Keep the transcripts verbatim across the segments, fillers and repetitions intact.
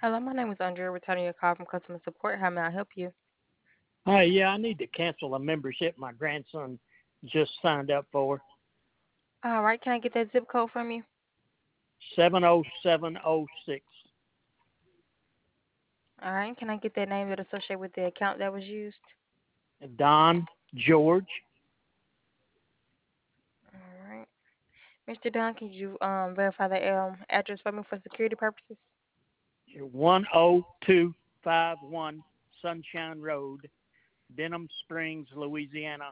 Hello, my name is Andrea, returning your call from customer support. How may I help you? Hi, yeah, I need to cancel a membership my grandson just signed up for. All right, can I get that zip code from you? seven oh seven oh six. All right, can I get that name that associated with the account that was used? Don George. All right. mister Dunn, can you um verify the um address for me for security purposes? one oh two five one Sunshine Road, Denham Springs, Louisiana.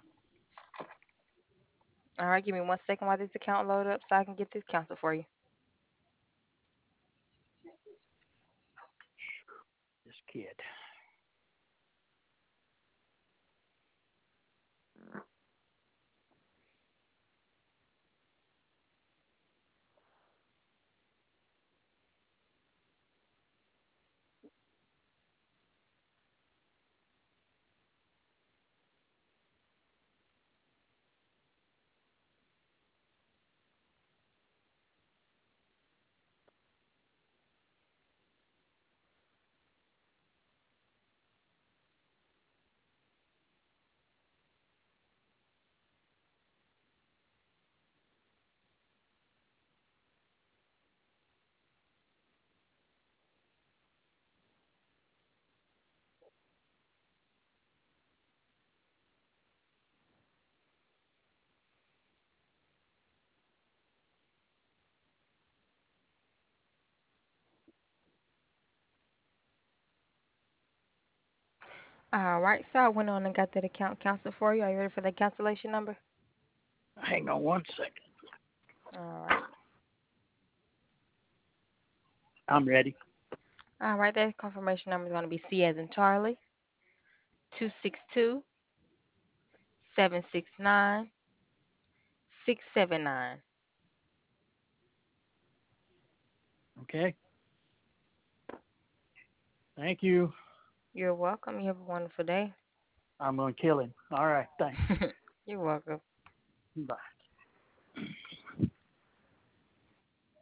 All right, give me one second while this account load up so I can get this canceled for you. This kid. All right, so I went on and got that account canceled for you. Are you ready for the cancellation number? Hang on one second. All right. I'm ready. All right, that confirmation number is going to be C as in Charlie, two six two seven six nine six seven nine. Okay. Thank you. You're welcome. You have a wonderful day. I'm going to kill him. All right. Thanks. You're welcome. Bye.